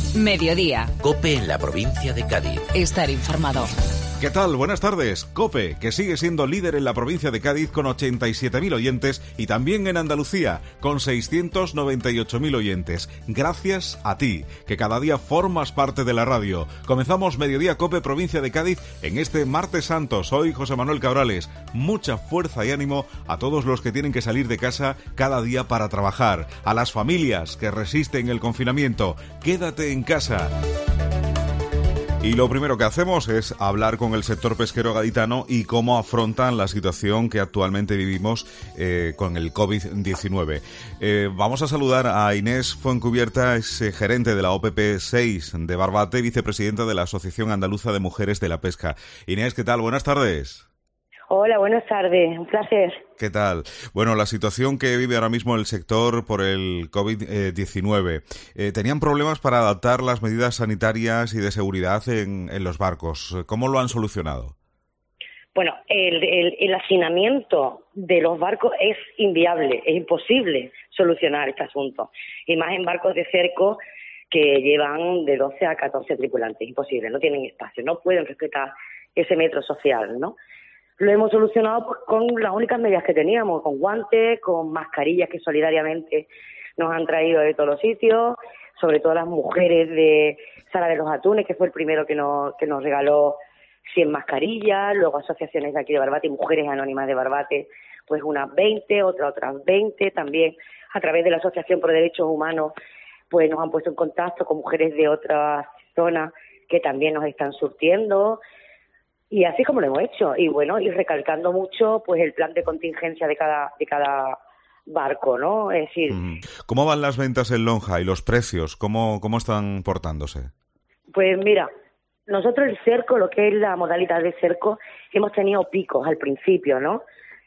Mediodía. COPE en la provincia de Cádiz. Estar informado. ¿Qué tal? Buenas tardes. COPE, que sigue siendo líder en la provincia de Cádiz con 87.000 oyentes y también en Andalucía con 698.000 oyentes. Gracias a ti, que cada día formas parte de la radio. Comenzamos Mediodía COPE provincia de Cádiz en este martes santo. Soy José Manuel Cabrales. Mucha fuerza y ánimo a todos los que tienen que salir de casa cada día para trabajar. A las familias que resisten el confinamiento. Quédate en casa. Y lo primero que hacemos es hablar con el sector pesquero gaditano y cómo afrontan la situación que actualmente vivimos con el COVID-19. Vamos a saludar a Inés Fuencubierta, es gerente de la OPP 6 de Barbate, vicepresidenta de la Asociación Andaluza de Mujeres de la Pesca. Inés, ¿qué tal? Buenas tardes. Hola, buenas tardes, un placer. ¿Qué tal? Bueno, la situación que vive ahora mismo el sector por el COVID-19. Tenían problemas para adaptar las medidas sanitarias y de seguridad en los barcos. ¿Cómo lo han solucionado? Bueno, el hacinamiento de los barcos es inviable, es imposible solucionar este asunto. Y más en barcos de cerco que llevan de 12 a 14 tripulantes, imposible, no tienen espacio, no pueden respetar ese metro social, ¿no? Lo hemos solucionado con las únicas medidas que teníamos, con guantes, con mascarillas que solidariamente nos han traído de todos los sitios, sobre todo las mujeres de Sala de los Atunes, que fue el primero que nos regaló 100 mascarillas, luego asociaciones de aquí de Barbate, Mujeres Anónimas de Barbate, pues unas 20, otras 20, también a través de la Asociación por Derechos Humanos, pues nos han puesto en contacto con mujeres de otras zonas que también nos están surtiendo. Y así como lo hemos hecho, y bueno, y recalcando mucho pues el plan de contingencia de cada barco, ¿no? Es decir... ¿Cómo van las ventas en lonja y los precios? ¿Cómo están portándose? Pues mira, nosotros el cerco, lo que es la modalidad de cerco, hemos tenido picos al principio, ¿no?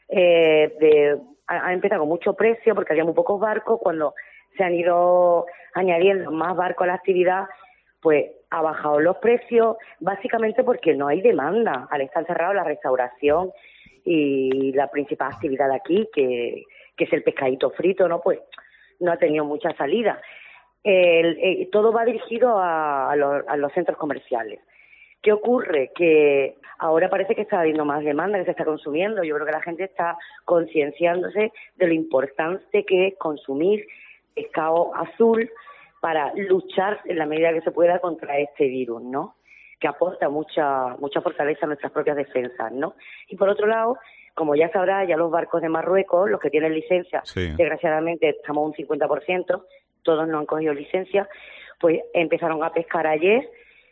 Ha empezado con mucho precio porque había muy pocos barcos, cuando se han ido añadiendo más barcos a la actividad, pues ha bajado los precios, básicamente porque no hay demanda. Al estar cerrado la restauración y la principal actividad de aquí, que es el pescadito frito, ¿no? Pues no ha tenido mucha salida. Todo va dirigido a los centros comerciales. ¿Qué ocurre? Que ahora parece que está habiendo más demanda, que se está consumiendo. Yo creo que la gente está concienciándose de lo importante que es consumir pescado azul para luchar en la medida que se pueda contra este virus, ¿no? Que aporta mucha fortaleza a nuestras propias defensas, ¿no? Y por otro lado, como ya sabrá, ya los barcos de Marruecos, los que tienen licencia, sí, desgraciadamente estamos un 50%, todos no han cogido licencia, pues empezaron a pescar ayer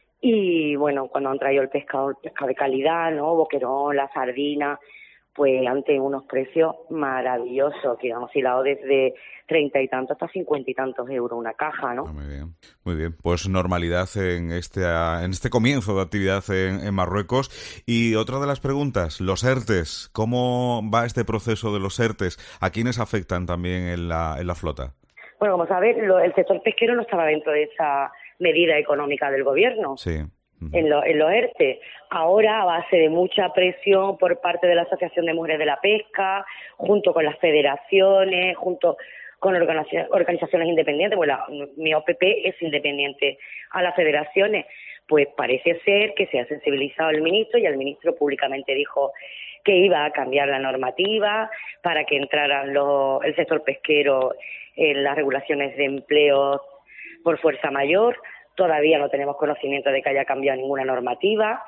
y, bueno, cuando han traído el pescado de calidad, ¿no? Boquerón, la sardina, pues ante unos precios maravillosos, que han oscilado desde 30 y tantos hasta 50 y tantos euros una caja, ¿no? Muy bien, muy bien. Pues normalidad en este comienzo de actividad en Marruecos. Y otra de las preguntas, los ERTES, ¿cómo va este proceso de los ERTES? ¿A quiénes afectan también en la flota? Bueno, como sabes, el sector pesquero no estaba dentro de esa medida económica del gobierno. Sí. En los ERTE. Ahora, a base de mucha presión por parte de la Asociación de Mujeres de la Pesca, junto con las federaciones, junto con organizaciones independientes, pues mi OPP es independiente a las federaciones, pues parece ser que se ha sensibilizado el ministro y el ministro públicamente dijo que iba a cambiar la normativa para que entrara el sector pesquero en las regulaciones de empleo por fuerza mayor. Todavía no tenemos conocimiento de que haya cambiado ninguna normativa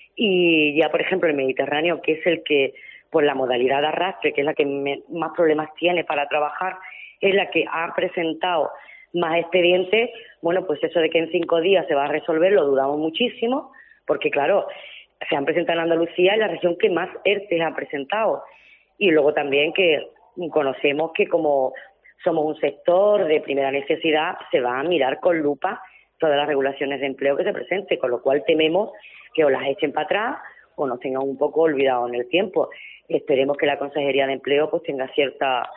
y ya, por ejemplo, el Mediterráneo, que es el que, por la modalidad de arrastre, que es la que más problemas tiene para trabajar, es la que ha presentado más expedientes. Bueno, pues eso de que en 5 días se va a resolver lo dudamos muchísimo, porque claro, se han presentado en Andalucía, en la región que más ERTE ha presentado. Y luego también que conocemos que como somos un sector de primera necesidad, se va a mirar con lupa todas las regulaciones de empleo que se presenten, con lo cual tememos que o las echen para atrás o nos tengan un poco olvidados en el tiempo. Esperemos que la Consejería de Empleo pues tenga cierta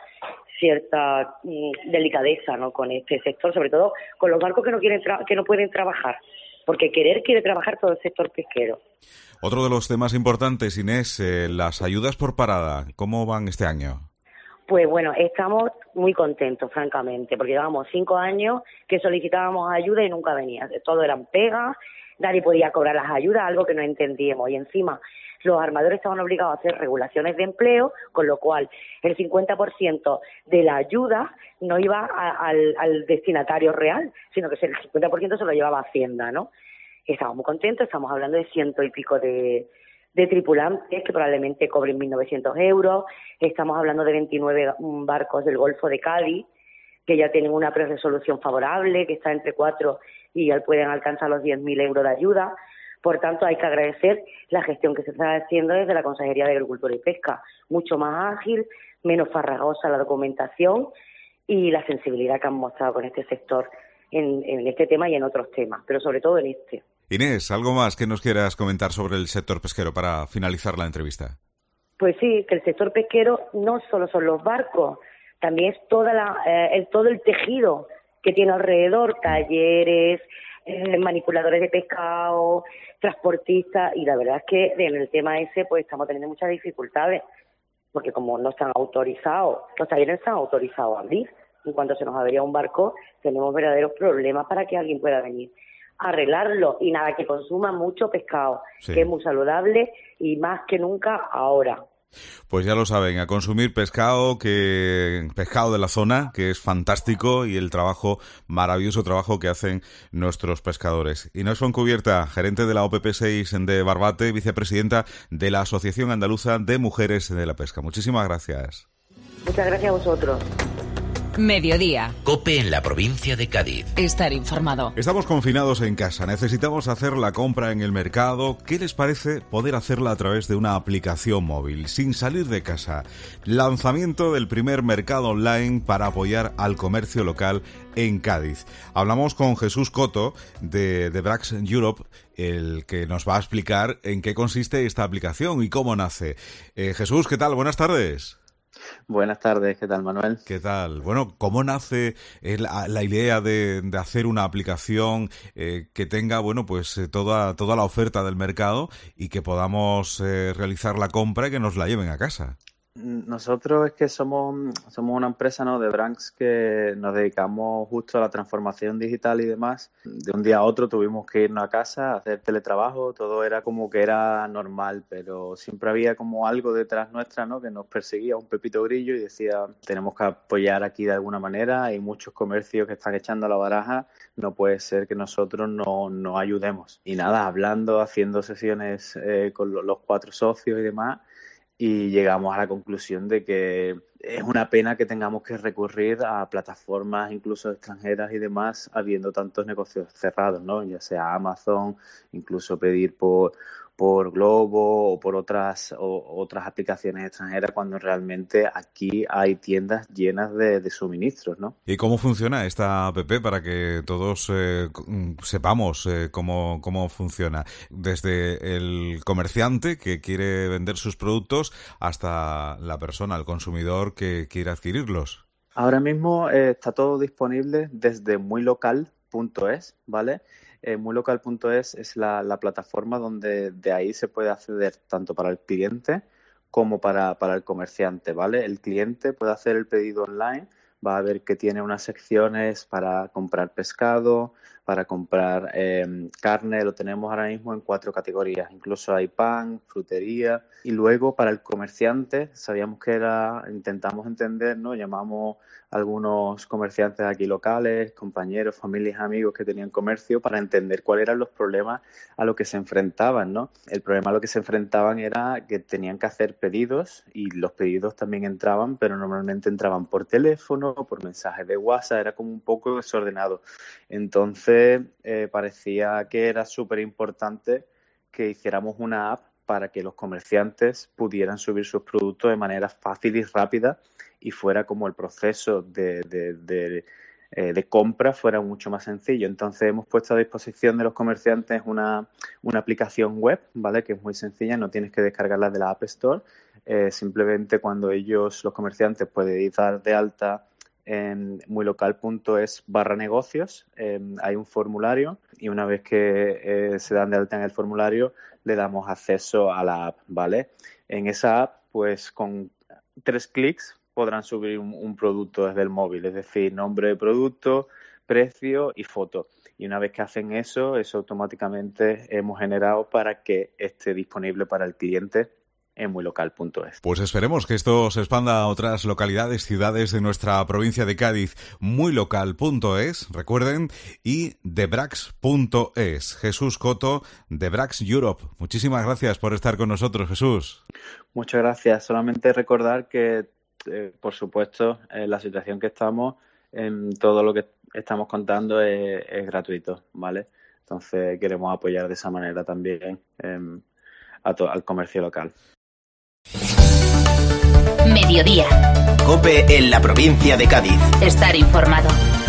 delicadeza, ¿no?, con este sector, sobre todo con los barcos que no pueden trabajar, porque quiere trabajar todo el sector pesquero. Otro de los temas importantes, Inés, las ayudas por parada, ¿cómo van este año? Pues bueno, estamos muy contentos, francamente, porque llevamos 5 años que solicitábamos ayuda y nunca venía. Todo eran pegas, nadie podía cobrar las ayudas, algo que no entendíamos. Y encima, los armadores estaban obligados a hacer regulaciones de empleo, con lo cual el 50% de la ayuda no iba al destinatario real, sino que el 50% se lo llevaba Hacienda, ¿no? Y estábamos muy contentos, estamos hablando de 100 y pico de tripulantes que probablemente cobren 1.900 euros. Estamos hablando de 29 barcos del Golfo de Cádiz que ya tienen una pre-resolución favorable, que está entre 4 y ya pueden alcanzar los 10.000 euros de ayuda. Por tanto, hay que agradecer la gestión que se está haciendo desde la Consejería de Agricultura y Pesca. Mucho más ágil, menos farragosa la documentación y la sensibilidad que han mostrado con este sector en este tema y en otros temas, pero sobre todo en este. Inés, ¿algo más que nos quieras comentar sobre el sector pesquero para finalizar la entrevista? Pues sí, que el sector pesquero no solo son los barcos, también es todo el tejido que tiene alrededor, talleres, manipuladores de pescado, transportistas, y la verdad es que en el tema ese pues estamos teniendo muchas dificultades, porque como no están autorizados, los talleres no están autorizados a abrir. En cuanto se nos avería un barco, tenemos verdaderos problemas para que alguien pueda venir a arreglarlo, y nada, que consuma mucho pescado, sí, que es muy saludable y más que nunca ahora. Pues ya lo saben, a consumir pescado de la zona, que es fantástico, y el maravilloso trabajo que hacen nuestros pescadores. Inés Fontcubierta, gerente de la OPP6 de Barbate, vicepresidenta de la Asociación Andaluza de Mujeres de la Pesca. Muchísimas gracias. Muchas gracias a vosotros. Mediodía. COPE en la provincia de Cádiz. Estar informado. Estamos confinados en casa, necesitamos hacer la compra en el mercado. ¿Qué les parece poder hacerla a través de una aplicación móvil, sin salir de casa? Lanzamiento del primer mercado online para apoyar al comercio local en Cádiz. Hablamos con Jesús Coto de Brancs Europe, el que nos va a explicar en qué consiste esta aplicación y cómo nace. Jesús, ¿qué tal? Buenas tardes. Buenas tardes, ¿qué tal, Manuel? ¿Qué tal? Bueno, ¿cómo nace la idea de hacer una aplicación que tenga, bueno, pues toda la oferta del mercado y que podamos realizar la compra y que nos la lleven a casa? Nosotros es que somos una empresa, ¿no?, de Brancs, que nos dedicamos justo a la transformación digital y demás. De un día a otro tuvimos que irnos a casa a hacer teletrabajo, todo era como que era normal, pero siempre había como algo detrás nuestra, ¿no?, que nos perseguía, un pepito grillo, y decía, tenemos que apoyar aquí de alguna manera. Hay muchos comercios que están echando a la baraja, no puede ser que nosotros no ayudemos. Y nada, hablando, haciendo sesiones con los 4 socios y demás, y llegamos a la conclusión de que es una pena que tengamos que recurrir a plataformas incluso extranjeras y demás, habiendo tantos negocios cerrados, ¿no? Ya sea Amazon, incluso pedir por Glovo o por otras aplicaciones extranjeras, cuando realmente aquí hay tiendas llenas de suministros, ¿no? ¿Y cómo funciona esta app para que todos sepamos cómo funciona? Desde el comerciante que quiere vender sus productos hasta la persona, el consumidor que quiere adquirirlos. Ahora mismo está todo disponible desde muylocal.es, ¿vale? Muylocal.es es la plataforma donde de ahí se puede acceder tanto para el cliente como para el comerciante, ¿vale? El cliente puede hacer el pedido online, va a ver que tiene unas secciones para comprar pescado, para comprar carne. Lo tenemos ahora mismo en 4 categorías, incluso hay pan, frutería. Y luego para el comerciante, sabíamos que intentamos entender, ¿no? Llamamos a algunos comerciantes aquí locales, compañeros, familias, amigos que tenían comercio, para entender cuáles eran los problemas a los que se enfrentaban, ¿no? El problema a lo que se enfrentaban era que tenían que hacer pedidos, y los pedidos también entraban, pero normalmente entraban por teléfono, por mensajes de WhatsApp, era como un poco desordenado. Entonces parecía que era súper importante que hiciéramos una app para que los comerciantes pudieran subir sus productos de manera fácil y rápida, y fuera como el proceso de compra fuera mucho más sencillo. Entonces hemos puesto a disposición de los comerciantes una aplicación web, ¿vale?, que es muy sencilla, no tienes que descargarla de la App Store. Simplemente cuando los comerciantes pueden dar de alta en muylocal.es/negocios, hay un formulario, y una vez que se dan de alta en el formulario, le damos acceso a la app, ¿vale? En esa app, pues con 3 clics podrán subir un producto desde el móvil, es decir, nombre de producto, precio y foto. Y una vez que hacen eso automáticamente hemos generado para que esté disponible para el cliente en muylocal.es. Pues esperemos que esto se expanda a otras localidades, ciudades de nuestra provincia de Cádiz. Muylocal.es, recuerden, y thebrax.es. Jesús Coto, de Brax Europe. Muchísimas gracias por estar con nosotros, Jesús. Muchas gracias. Solamente recordar que, por supuesto, la situación que estamos, todo lo que estamos contando es gratuito, ¿vale? Entonces queremos apoyar de esa manera también al comercio local. Mediodía. COPE en la provincia de Cádiz. Estar informado.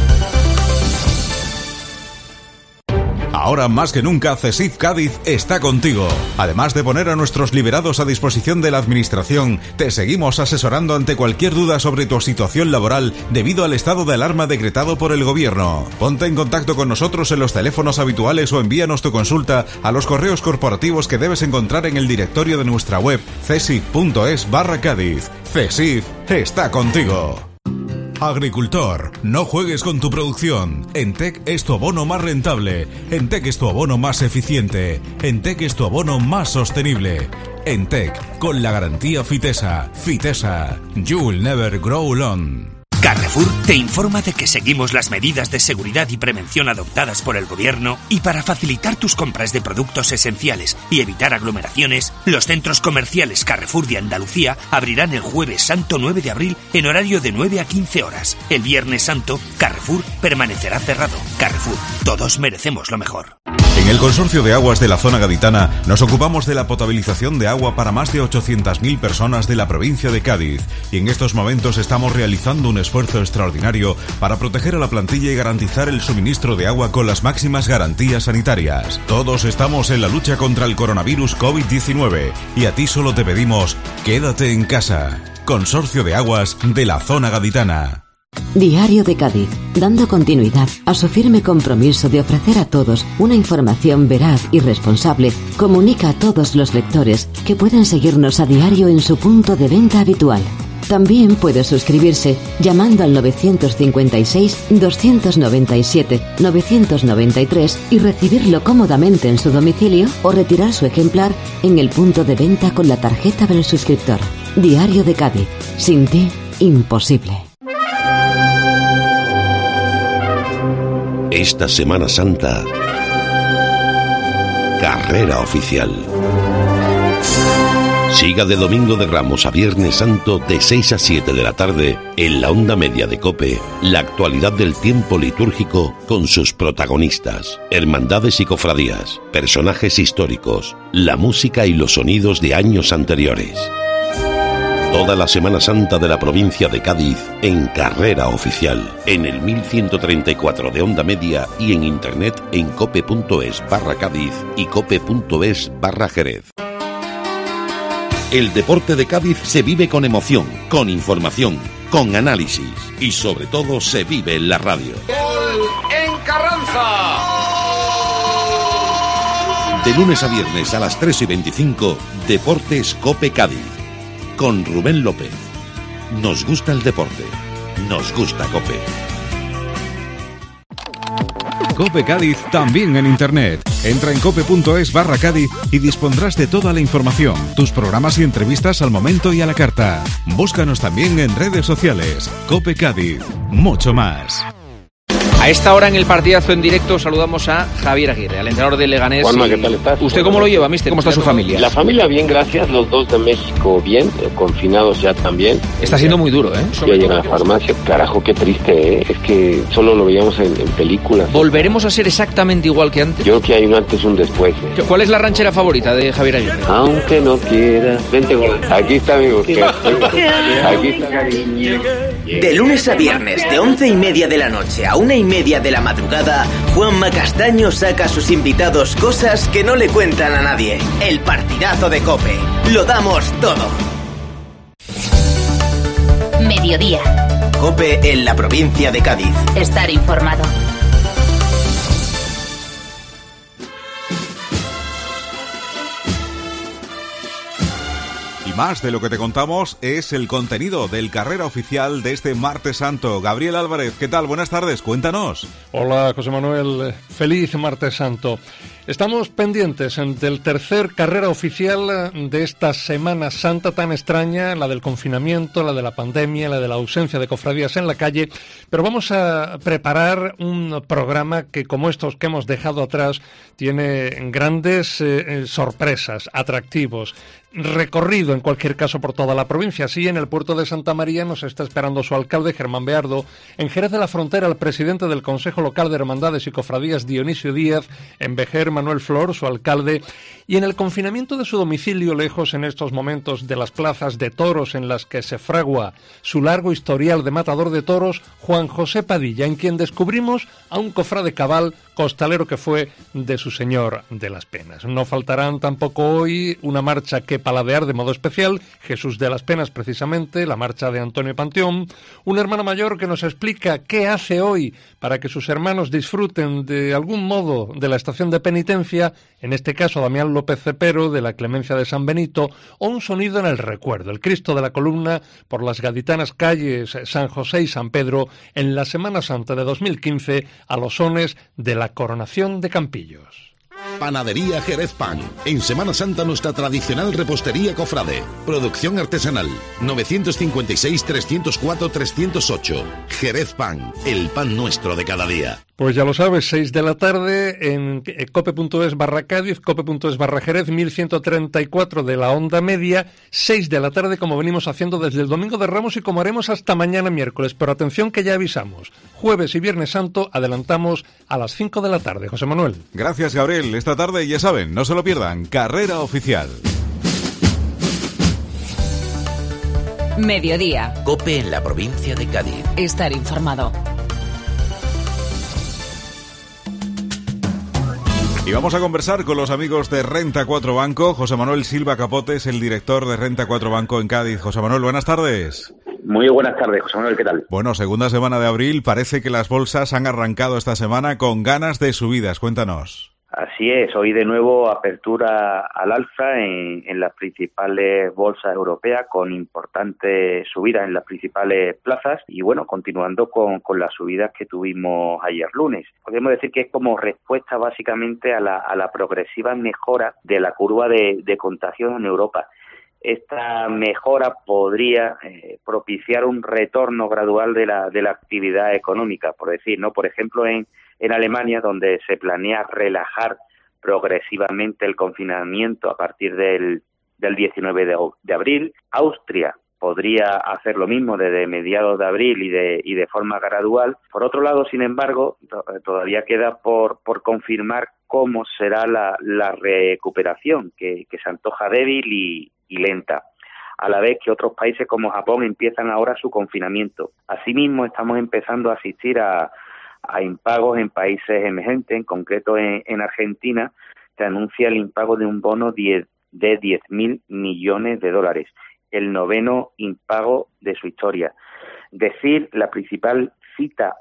Ahora más que nunca, CESIF Cádiz está contigo. Además de poner a nuestros liberados a disposición de la Administración, te seguimos asesorando ante cualquier duda sobre tu situación laboral debido al estado de alarma decretado por el Gobierno. Ponte en contacto con nosotros en los teléfonos habituales o envíanos tu consulta a los correos corporativos que debes encontrar en el directorio de nuestra web cesif.es/Cádiz. CESIF está contigo. Agricultor, no juegues con tu producción. Entec es tu abono más rentable. Entec es tu abono más eficiente. Entec es tu abono más sostenible. Entec, con la garantía Fitesa. Fitesa, you will never grow alone. Carrefour te informa de que seguimos las medidas de seguridad y prevención adoptadas por el Gobierno y para facilitar tus compras de productos esenciales y evitar aglomeraciones, los centros comerciales Carrefour de Andalucía abrirán el Jueves Santo 9 de abril en horario de 9 a 15 horas. El Viernes Santo, Carrefour permanecerá cerrado. Carrefour, todos merecemos lo mejor. En el Consorcio de Aguas de la Zona Gaditana nos ocupamos de la potabilización de agua para más de 800.000 personas de la provincia de Cádiz y en estos momentos estamos realizando un esfuerzo extraordinario para proteger a la plantilla y garantizar el suministro de agua con las máximas garantías sanitarias. Todos estamos en la lucha contra el coronavirus COVID-19 y a ti solo te pedimos, quédate en casa. Consorcio de Aguas de la Zona Gaditana. Diario de Cádiz, dando continuidad a su firme compromiso de ofrecer a todos una información veraz y responsable, comunica a todos los lectores que pueden seguirnos a diario en su punto de venta habitual. También puede suscribirse llamando al 955-297-993 y recibirlo cómodamente en su domicilio o retirar su ejemplar en el punto de venta con la tarjeta del suscriptor. Diario de Cádiz, sin ti, imposible. Esta Semana Santa, carrera oficial. Siga de Domingo de Ramos a Viernes Santo de 6 a 7 de la tarde en la onda media de COPE, la actualidad del tiempo litúrgico con sus protagonistas, hermandades y cofradías, personajes históricos, la música y los sonidos de años anteriores. Toda la Semana Santa de la provincia de Cádiz en carrera oficial, en el 1134 de onda media y en internet en cope.es/Cádiz y cope.es/Jerez. El deporte de Cádiz se vive con emoción, con información, con análisis y sobre todo se vive en la radio. ¡Gol en Carranza! De lunes a viernes a las 3:25, Deportes Cope Cádiz. Con Rubén López. Nos gusta el deporte. Nos gusta COPE. COPE Cádiz también en internet. Entra en cope.es/Cádiz y dispondrás de toda la información, tus programas y entrevistas al momento y a la carta. Búscanos también en redes sociales. COPE Cádiz. Mucho más. A esta hora en el partidazo en directo saludamos a Javier Aguirre, al entrenador de Leganés. Juanma, ¿qué tal estás? ¿Usted cómo lo lleva, mister? ¿Cómo está su familia? La familia bien, gracias. Los dos de México bien, confinados ya también. Está siendo muy duro, ¿eh? Ya llega a la farmacia. Carajo, qué triste, ¿eh? Es que solo lo veíamos en películas. ¿Volveremos a ser exactamente igual que antes? Yo creo que hay un antes y un después, ¿eh? ¿Cuál es la ranchera favorita de Javier Aguirre? Aunque no quieras. Vente, aquí está mi mujer. Aquí está cariño. De lunes a viernes, de 11:30 de la noche a 1:30 de la madrugada, Juanma Castaño saca a sus invitados cosas que no le cuentan a nadie. El partidazo de COPE. Lo damos todo. Mediodía. COPE en la provincia de Cádiz. Estar informado. Más de lo que te contamos es el contenido del Carrera Oficial de este Martes Santo. Gabriel Álvarez, ¿qué tal? Buenas tardes, cuéntanos. Hola, José Manuel. Feliz Martes Santo. Estamos pendientes del tercer Carrera Oficial de esta Semana Santa tan extraña, la del confinamiento, la de la pandemia, la de la ausencia de cofradías en la calle, pero vamos a preparar un programa que, como estos que hemos dejado atrás, tiene grandes sorpresas, atractivos, recorrido en cualquier caso por toda la provincia. Así, en el puerto de Santa María nos está esperando su alcalde, Germán Beardo. En Jerez de la Frontera, el presidente del Consejo Local de Hermandades y Cofradías, Dionisio Díaz. En Vejer, Manuel Flor, su alcalde. Y en el confinamiento de su domicilio, lejos en estos momentos de las plazas de toros en las que se fragua su largo historial de matador de toros, Juan José Padilla, en quien descubrimos a un cofrade cabal, costalero que fue de su señor de las Penas. No faltarán tampoco hoy una marcha que paladear de modo especial, Jesús de las Penas precisamente, la marcha de Antonio Panteón, un hermano mayor que nos explica qué hace hoy para que sus hermanos disfruten de algún modo de la estación de penitencia, en este caso Damián López Cepero de la Clemencia de San Benito, o un sonido en el recuerdo, el Cristo de la Columna por las gaditanas calles San José y San Pedro en la Semana Santa de 2015 a los sones de la Coronación de Campillos. Panadería Jerez Pan. En Semana Santa nuestra tradicional repostería cofrade. Producción artesanal. 956-304-308. Jerez Pan. El pan nuestro de cada día. Pues ya lo sabes, 6 de la tarde en cope.es/Cádiz, cope.es/Jerez, 1134 de la onda media, 6 de la tarde como venimos haciendo desde el Domingo de Ramos y como haremos hasta mañana miércoles. Pero atención que ya avisamos, jueves y viernes santo adelantamos a las 5 de la tarde. José Manuel. Gracias, Gabriel. Esta tarde, ya saben, no se lo pierdan, Carrera Oficial. Mediodía. COPE en la provincia de Cádiz. Estar informado. Y vamos a conversar con los amigos de Renta 4 Banco. José Manuel Silva Capote es el director de Renta 4 Banco en Cádiz. José Manuel, buenas tardes. Muy buenas tardes, José Manuel, ¿qué tal? Bueno, segunda semana de abril, parece que las bolsas han arrancado esta semana con ganas de subidas. Cuéntanos. Así es, hoy de nuevo apertura al alza en las principales bolsas europeas con importantes subidas en las principales plazas y bueno, continuando con las subidas que tuvimos ayer lunes. Podemos decir que es como respuesta básicamente a la progresiva mejora de la curva de contagio en Europa. Esta mejora podría propiciar un retorno gradual de la actividad económica, por decir, ¿no? Por ejemplo, en Alemania, donde se planea relajar progresivamente el confinamiento a partir del 19 de abril. Austria podría hacer lo mismo desde mediados de abril y de forma gradual. Por otro lado, sin embargo, todavía queda por confirmar cómo será la recuperación, que se antoja débil y lenta, a la vez que otros países como Japón empiezan ahora su confinamiento. Asimismo, estamos empezando a asistir a impagos en países emergentes, en concreto en Argentina, se anuncia el impago de un bono de 10.000 millones de dólares, el 9º impago de su historia. Decir, la principal cita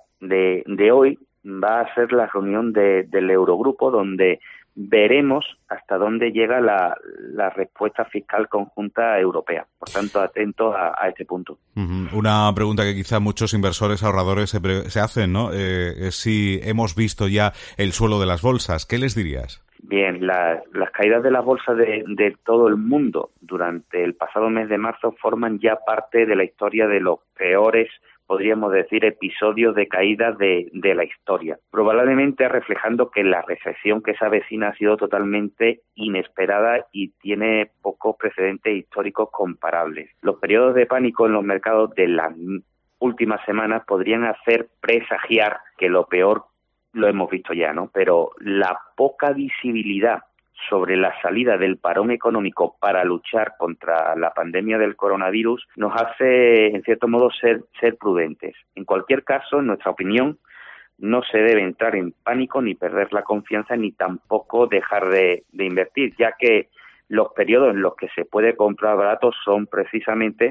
de hoy va a ser la reunión del Eurogrupo, donde veremos hasta dónde llega la respuesta fiscal conjunta europea. Por tanto, atentos a este punto. Una pregunta que quizá muchos inversores ahorradores se hacen, ¿no? Es si hemos visto ya el suelo de las bolsas. ¿Qué les dirías? Bien, las caídas de las bolsas de todo el mundo durante el pasado mes de marzo forman ya parte de la historia de los peores, podríamos decir, episodios de caída de la historia, probablemente reflejando que la recesión que se avecina ha sido totalmente inesperada y tiene pocos precedentes históricos comparables. Los periodos de pánico en los mercados de las últimas semanas podrían hacer presagiar que lo peor lo hemos visto ya, ¿no? Pero la poca visibilidad sobre la salida del parón económico para luchar contra la pandemia del coronavirus nos hace, en cierto modo, ser prudentes. En cualquier caso, en nuestra opinión, no se debe entrar en pánico ni perder la confianza ni tampoco dejar de invertir, ya que los periodos en los que se puede comprar barato son precisamente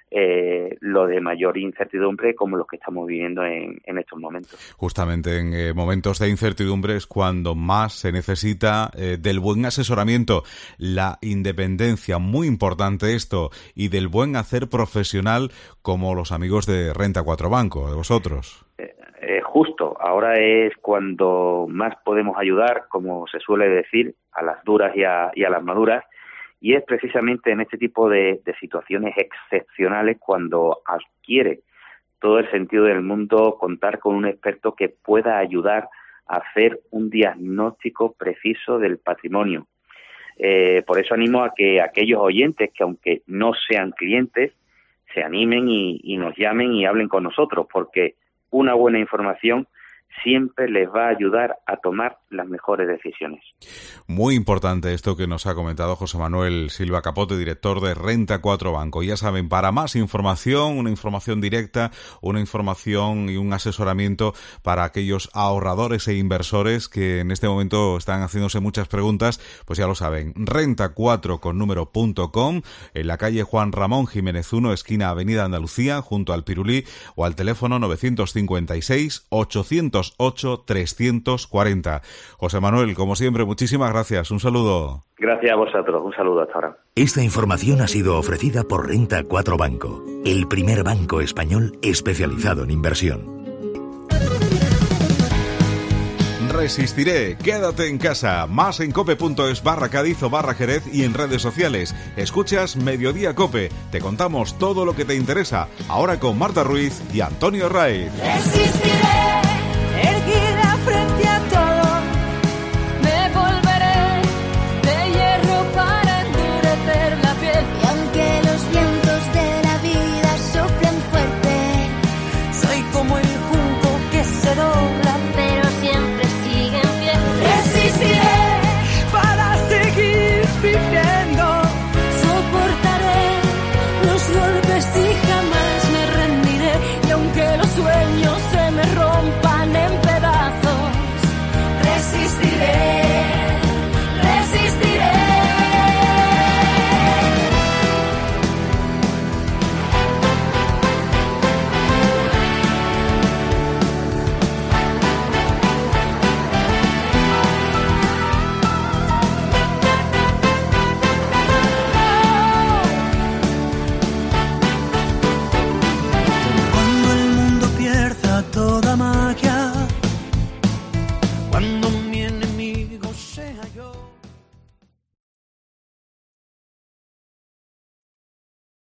lo de mayor incertidumbre como los que estamos viviendo en estos momentos. Justamente en momentos de incertidumbre es cuando más se necesita del buen asesoramiento, la independencia, muy importante esto, y del buen hacer profesional como los amigos de Renta 4 Banco, de vosotros. Justo, ahora es cuando más podemos ayudar, como se suele decir, a las duras y a las maduras, y es precisamente en este tipo de situaciones excepcionales cuando adquiere todo el sentido del mundo contar con un experto que pueda ayudar a hacer un diagnóstico preciso del patrimonio. Por eso animo a que aquellos oyentes que, aunque no sean clientes, se animen y nos llamen y hablen con nosotros, porque una buena información siempre les va a ayudar a tomar las mejores decisiones. Muy importante esto que nos ha comentado José Manuel Silva Capote, director de Renta 4 Banco. Ya saben, para más información, una información directa, una información y un asesoramiento para aquellos ahorradores e inversores que en este momento están haciéndose muchas preguntas, pues ya lo saben, renta4con.com, en la calle Juan Ramón Jiménez 1, esquina Avenida Andalucía, junto al Pirulí, o al teléfono 956 808 340. José Manuel, como siempre, muchísimas gracias. Un saludo. Gracias a vosotros. Un saludo hasta ahora. Esta información ha sido ofrecida por Renta 4 Banco, el primer banco español especializado en inversión. Resistiré, quédate en casa, más en cope.es/Cádiz o /Jerez y en redes sociales. Escuchas Mediodía Cope, te contamos todo lo que te interesa, ahora con Marta Ruiz y Antonio Raiz. Resistiré.